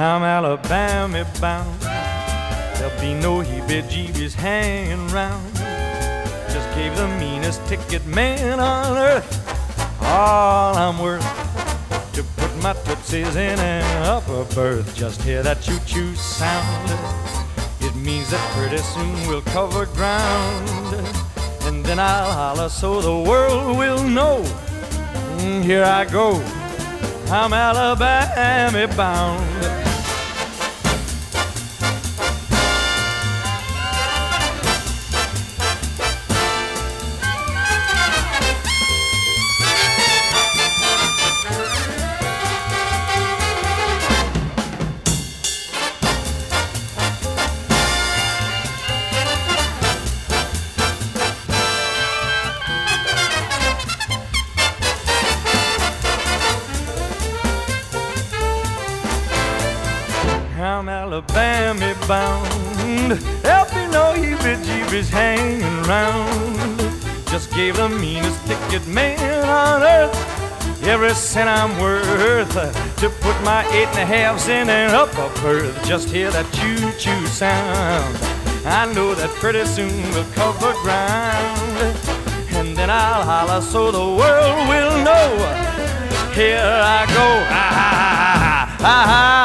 I'm Alabama bound. There'll be no heebie-jeebies hanging round. Just gave the meanest ticket man on earth all I'm worth to put my tootsies in an upper berth. Just hear that choo-choo sound. It means that pretty soon we'll cover ground, and then I'll holler so the world will know. Here I go, I'm Alabama bound. I'm Alabama bound. There'll be no heebie-jeebies hanging round. Just gave the meanest ticket man on earth every cent I'm worth to put my 8.5s in an upper berth. Just hear that choo-choo sound. I know that pretty soon we'll cover ground, and then I'll holler so the world will know. Here I go, ah, ah, ah, ah, ah.